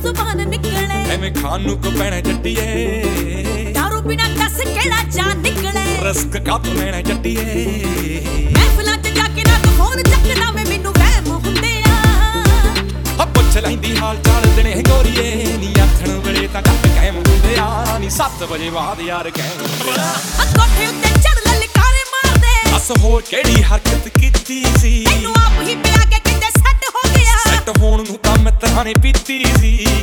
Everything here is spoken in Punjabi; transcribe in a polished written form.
ਜ਼ੁਬਾਨ ਨਿਕਲੇ ਐਵੇਂ ਖਾਣ ਨੂੰ ਕੋ ਪੈਣਾ ਜੱਟੀਏ ਦਾਰੂ ਬਿਨਾ ਦੱਸ ਕਿਹੜਾ ਜਾਨ ਨਿਕਲੇ ਰਸਕ ਕਾਤੋਂ ਲੈਣਾ ਜੱਟੀਏ ਮਹਿਫਲਾਂ 'ਚ ਜਾ ਕੇ ਨਾ ਤੂੰ ਫੋਨ ਚੱਕਦਾ ਵੇ ਮੈਨੂੰ ਵਹਿਮ ਹੁੰਦੇ ਆ ਪੁੱਛ ਲੈਂਦੀ ਹਾਲ ਚਾਲ ਦਿਨੇ ਗੋਰੀਏ ਨੀ ਆਖਣ ਵੇਲੇ ਤਾਂ ਕੱਟ ਕਾਇਮ ਹੁੰਦੇ ਆ ਨੀ 7 ਵਜੇ ਬਾਅਦ ਯਾਰ ਕਾਇਮ ਹੁੰਦੇ ਆ ਕੋਠੇ ਉੱਤੇ ਚੜ ਲਲਕਾਰੇ ਮਾਰਦੇ ਅਸ ਹੋਰ ਕਿਹੜੀ ਹਰਕਤ ਕੀਤੀ ਸੀ ਤੈਨੂੰ ਆਪ ਹੀ ਪਿਆ ਕੇ ਕਿਤੇ ਸੈੱਟ ਹੋ ਗਿਆ ਸੈੱਟ ਹੋਣ ਨੂੰ ਤਾਂ ਮੈਂ ਤਹਾਨੇ ਪੀਤੀ ਸੀ